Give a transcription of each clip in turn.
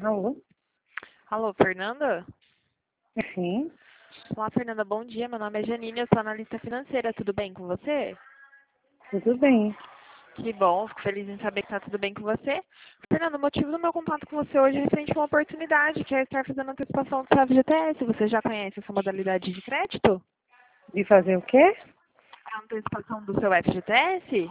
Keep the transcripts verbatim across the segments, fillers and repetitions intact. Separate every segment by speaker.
Speaker 1: Alô?
Speaker 2: Alô, Fernanda?
Speaker 1: Sim,
Speaker 2: Olá, Fernanda, bom dia. Meu nome é Janine, eu sou analista financeira. Tudo bem com você?
Speaker 1: tudo bem.
Speaker 2: Que bom, fico feliz em saber que está tudo bem com você. Fernanda, o motivo do meu contato com você hoje é referente a uma oportunidade, que é estar fazendo antecipação do seu F G T S. Você já conhece essa modalidade de crédito?
Speaker 1: De fazer o quê?
Speaker 2: A antecipação do seu F G T S?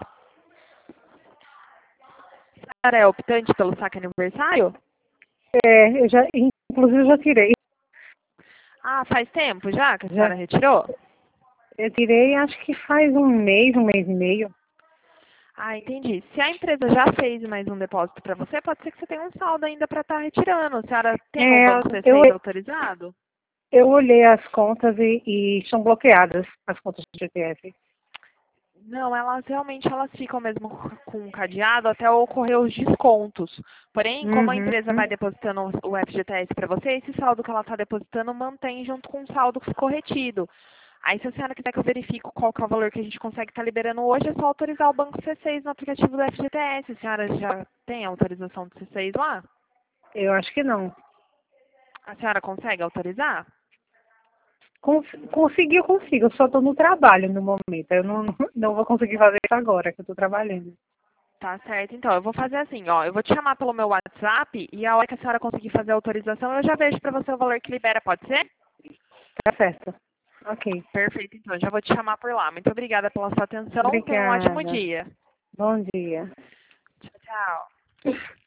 Speaker 2: A senhora é optante pelo saque aniversário?
Speaker 1: É, eu já, inclusive eu já tirei.
Speaker 2: Ah, faz tempo já que a
Speaker 1: Já,
Speaker 2: senhora retirou?
Speaker 1: eu tirei acho que faz um mês, um mês e meio.
Speaker 2: Ah, entendi. Se a empresa já fez mais um depósito para você, pode ser que você tenha um saldo ainda para estar retirando. A senhora tem um
Speaker 1: É,
Speaker 2: banco C
Speaker 1: eu,
Speaker 2: seis autorizado?
Speaker 1: eu olhei as contas e, e estão bloqueadas, as contas do G T F.
Speaker 2: Não, elas realmente elas ficam mesmo com um cadeado até ocorrer os descontos. Porém, como a
Speaker 1: Uhum.
Speaker 2: empresa vai depositando o F G T S para você, esse saldo que ela está depositando mantém junto com o saldo que ficou retido. Aí, se a senhora quiser que eu verifique qual que é o valor que a gente consegue estar liberando hoje, é só autorizar o banco C seis no aplicativo do F G T S. A senhora já tem autorização do C seis lá?
Speaker 1: Eu acho que não.
Speaker 2: A senhora consegue autorizar?
Speaker 1: Cons conseguir, eu consigo. Eu só estou no trabalho no momento. Eu não, não vou conseguir fazer isso agora, que eu estou trabalhando.
Speaker 2: Tá certo, então. Eu vou fazer assim, ó. Eu vou te chamar pelo meu WhatsApp e a hora que a senhora conseguir fazer a autorização, eu já vejo pra você o valor que libera, pode ser?
Speaker 1: Tá certo. Ok.
Speaker 2: Perfeito, então. Já vou te chamar por lá. Muito obrigada pela sua atenção. Tenha um ótimo
Speaker 1: Obrigada.
Speaker 2: dia.
Speaker 1: Bom dia.
Speaker 2: Tchau, tchau.